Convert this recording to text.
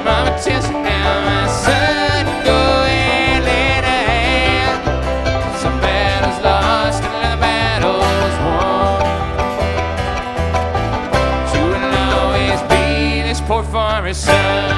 Mama tells you now, my son, go and lend a hand. Some battles lost and other battles won. She will always be this poor farmer's son.